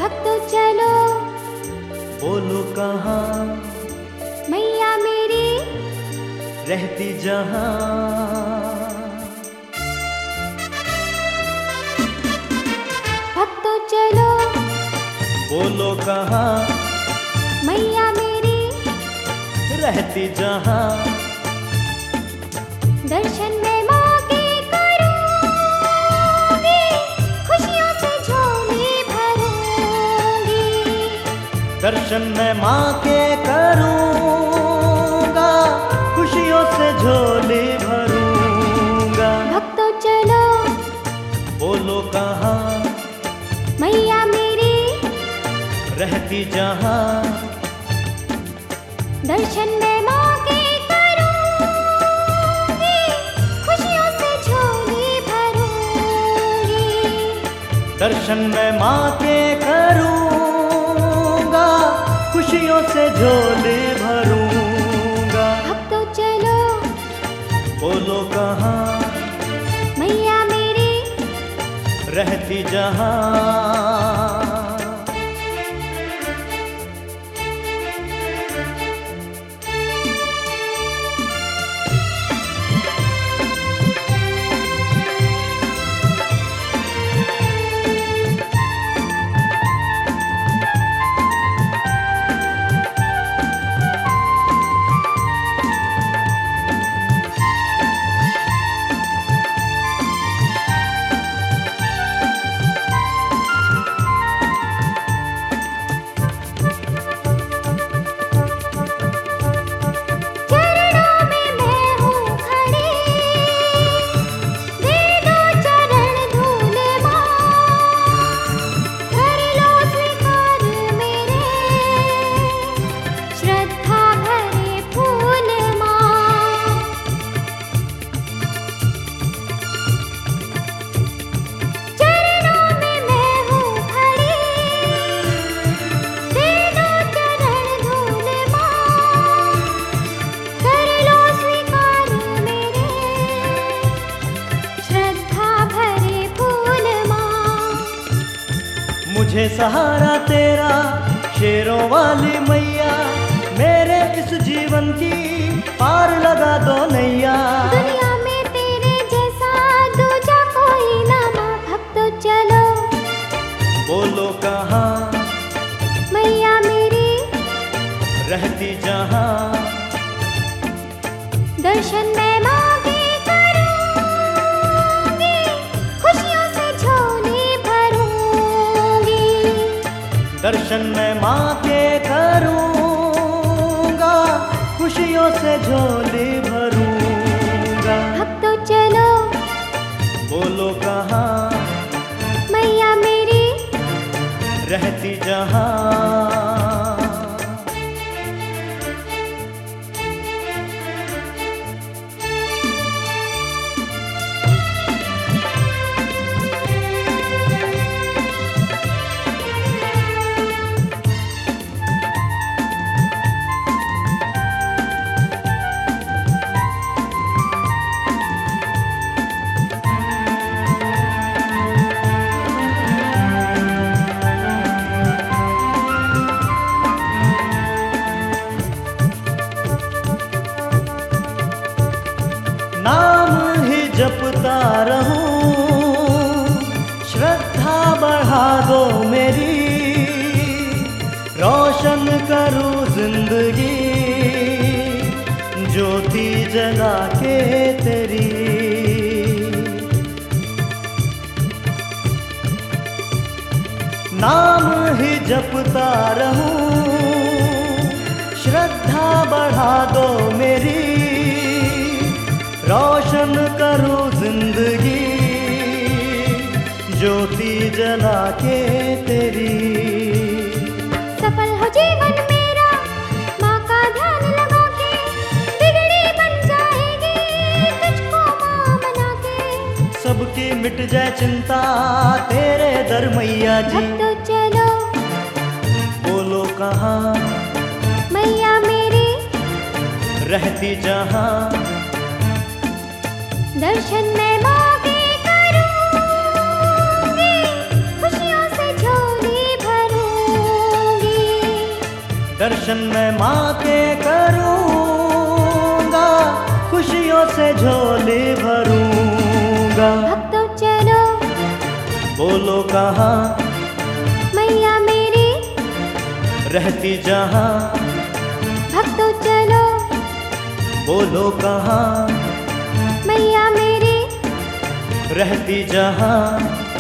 भक्तों चलो, बोलो कहाँ मैया मेरी रहती जहाँ। भक्तों चलो, बोलो कहाँ मैया मेरी रहती जहाँ। दर्शन में माँ के करूँगी, खुशियों से झोली भरूँगी। दर्शन में माँ के करूँगा, खुशियों से झोली भरूँगा। भक्तों चलो, बोलो कहाँ मैया मेरी रहती जहाँ। दर्शन में माँ के करूँगी, खुशियों से झोली भरूँगी। दर्शन में माँ के करूँगा, खुशियों से झोली भरूँगा। भक्तों चलो, बोलो कहाँ मैया मेरी रहती जहाँ। मुझे सहारा तेरा शेरों वाली मैया, मेरे इस जीवन की पार लगा दो नैया। दुनिया में तेरे जैसा दूजा कोई ना माँ। भक्तों चलो, बोलो कहाँ मैया मेरी रहती जहाँ। दर्शन में माँ के करूँगी, खुशियों से झोली भरूँगी। दर्शन में माँ के करूँगा, खुशियों से झोली भरूँगा। भक्तों चलो, बोलो कहाँ मैया मेरी रहती जहाँ। नाम ही जपता रहूं, श्रद्धा बढ़ा दो मेरी, रोशन करूं जिंदगी, ज्योति जगा के तेरी। नाम ही जपता रहूं, श्रद्धा बढ़ा दो मेरी, रोशन करूं जिंदगी, ज्योति जला के तेरी। सफल हो जीवन मेरा माँ का ध्यान लगा के, बिगड़ी बन जाएगी तुझको माँ बना के। सबकी मिट जाए चिंता तेरे दर मैया जी। भक्तों चलो, बोलो कहाँ मैया मेरी रहती जहाँ। दर्शन में माँ के करूँगी, खुशियों से झोली भरूँगी। दर्शन मैं माँ के करूँगा, खुशियों से झोली भरूँगा। भक्तों चलो, बोलो कहाँ मैया मेरी रहती जहाँ, भक्तों चलो, बोलो कहाँ मैया मेरी रहती जहाँ।